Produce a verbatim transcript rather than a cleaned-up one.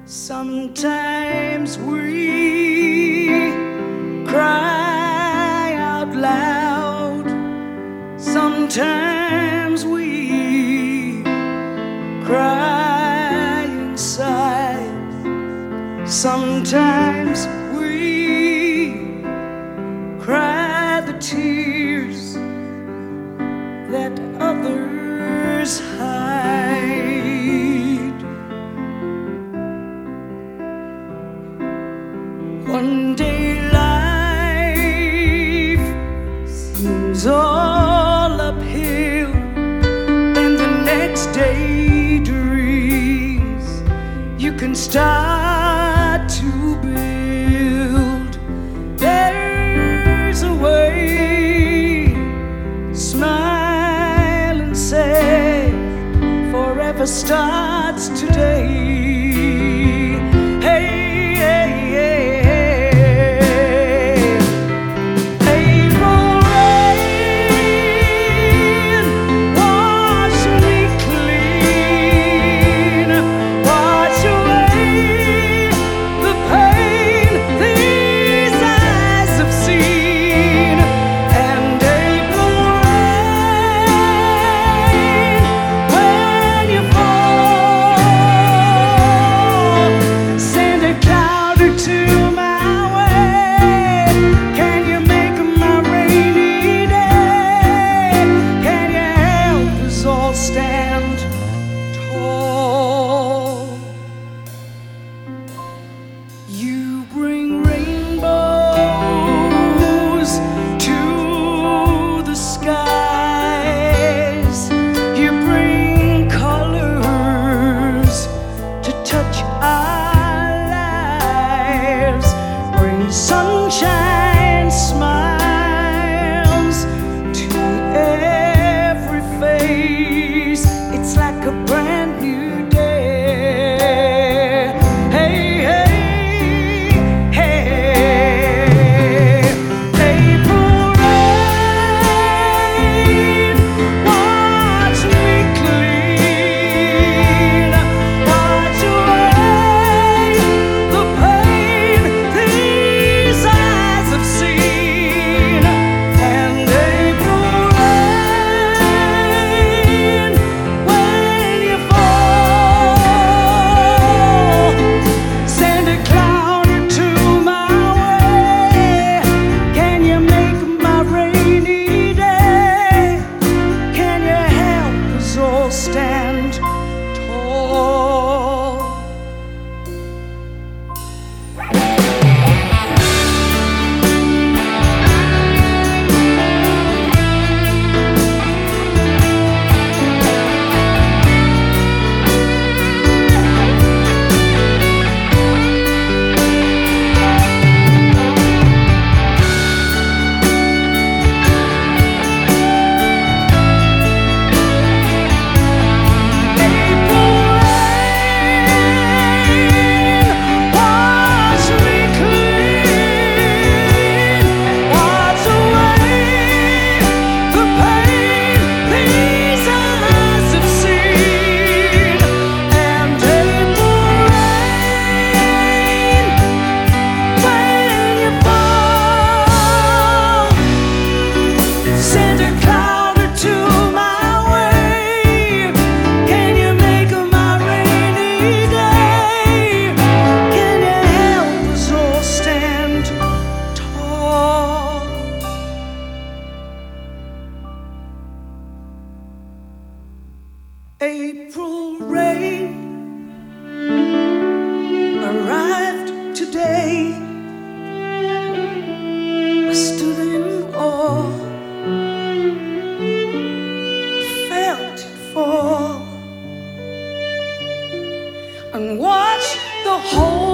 Sometimes we cry out loud. Sometimes we cry inside. Sometimes we cry the tears that others hide. One day life seems all uphill, and the next day dreams you can start to build. There's a way, smile and say, forever starts today. Stand tall. You bring rainbows to the skies. You bring colors to touch our lives. Bring sunshine, smiles to every face. It's like a brand new day. Hey, hey, hey. April rain, watch me clean. Watch away the pain these eyes have seen. And April rain, stand tall. April rain arrived today. I stood in awe, felt it fall, and watched the whole